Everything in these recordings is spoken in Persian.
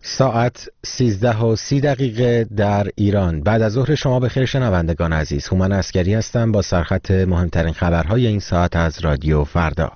ساعت 13:30 در ایران. بعد از ظهر شما بخیر شنوندگان عزیز. هومن عسکری هستم با سرخط مهمترین خبرهای این ساعت از رادیو فردا.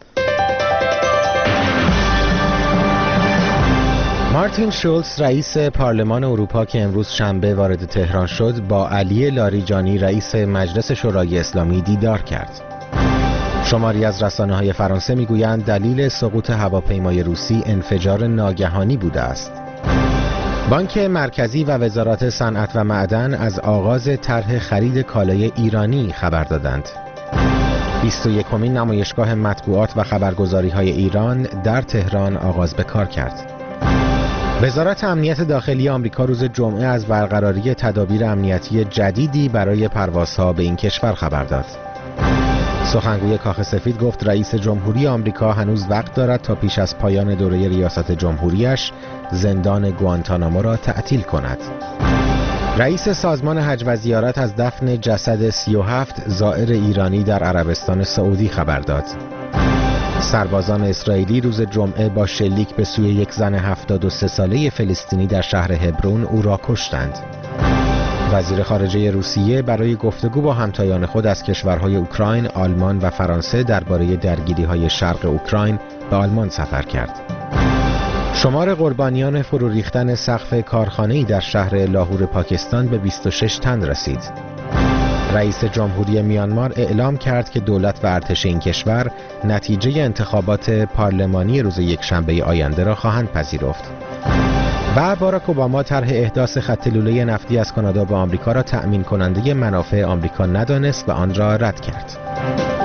مارتین شولز رئیس پارلمان اروپا که امروز شنبه وارد تهران شد با علی لاریجانی رئیس مجلس شورای اسلامی دیدار کرد. شماری از رسانه‌های فرانسه میگویند دلیل سقوط هواپیمای روسی انفجار ناگهانی بوده است. بانک مرکزی و وزارت صنعت و معدن از آغاز طرح خرید کالای ایرانی خبر دادند. 21مین نمایشگاه مطبوعات و خبرگزاری‌های ایران در تهران آغاز به کار کرد. وزارت امنیت داخلی آمریکا روز جمعه از برقراری تدابیر امنیتی جدیدی برای پروازها به این کشور خبر داد. سخنگوی کاخ سفید گفت رئیس جمهوری آمریکا هنوز وقت دارد تا پیش از پایان دوره ریاست جمهوریش زندان گوانتانامو را تعطیل کند. رئیس سازمان حج و زیارت از دفن جسد 37 زائر ایرانی در عربستان سعودی خبر داد. سربازان اسرائیلی روز جمعه با شلیک به سوی یک زن 73 ساله فلسطینی در شهر هبرون او را کشتند. وزیر خارجه روسیه برای گفتگو با همتایان خود از کشورهای اوکراین، آلمان و فرانسه درباره درگیری‌های شرق اوکراین به آلمان سفر کرد. شمار قربانیان فرو ریختن سقف کارخانه‌ای در شهر لاهور پاکستان به 26 تن رسید. رئیس جمهوری میانمار اعلام کرد که دولت و ارتش این کشور نتیجه انتخابات پارلمانی روز یکشنبه آینده را خواهند پذیرفت. و باراک اوباما طرح احداث خط لوله نفتی از کانادا به آمریکا را تأمین کننده منافع آمریکا ندانست و آن را رد کرد.